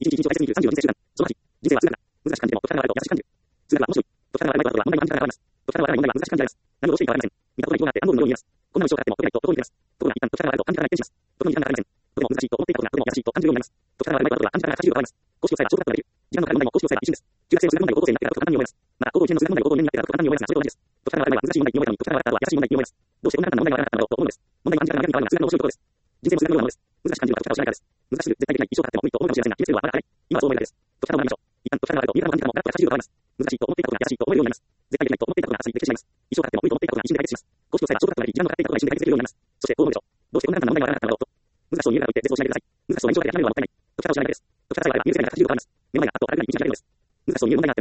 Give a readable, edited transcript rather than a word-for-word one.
一日一日を大切に生きる36年生習慣。その8、人生は通学だ。難しく感じても、解き方があると優しく感じる。通学は面白い。解き方がわからないことは問題の暗記から現れます。解き方がわからない問題は難しく感じられます。何をどうしていいかわかりません。見たことない人があって何度も言います。こんなの一生かかっても解けないと心に出ます。ところが一旦解き方があると暗記から一転します。特に時間がかかりません。とても難しいと思っていたことがとても優しいと感じるようになります。解き方がわからないことは暗記から80度変わります。公式をさえば小学校ができる。時間のかかる問題も公式をさえば一瞬です。中学生の数学問題を高校生になってからと簡単に覚えます。また高校1年の数学問題を高校2年になってからと簡単に覚えますが、それと同じです。解き方がわからないは難しい問題に覚えたのに、解き方がわかった後は優しい問題に覚えます。どうしてこんな簡単な問題がわからなかったのだろうと思うのです。問題の暗記から学びに変わるのが数学の面白いところです。人生も数学のようなものです。難しく感じることが難しく感じるから難しすぎる。絶対的な一生かかっても無理と思うかもしれませんが、決めつけるはまだ早い。今はそう思いがちです。解き方を学びましょう。一旦解き方があると、見るのも感じ方もガラッと80度変わります。難しいと思っていたことが優しいと思えるようになります。絶対できないと思っていたことが浅いできてしまいます。一生かかっても無理と思っていたことが一瞬で解決します。公式をさえば小学校ができ、時間のかかっていたことが一瞬で解決できるようになります。そしてこう思うでしょう。どうしてこんな簡単な問題がわからなかったのだろうと。難しそうに言うからといって絶望しないでください。難しそうな印象だけで諦めるのはもったいない。解き方を知らないだけです。解き方さえあれば許せないから80度変わります。目の前があとあらゆる道が開けるのです。難しそうに言う問題があって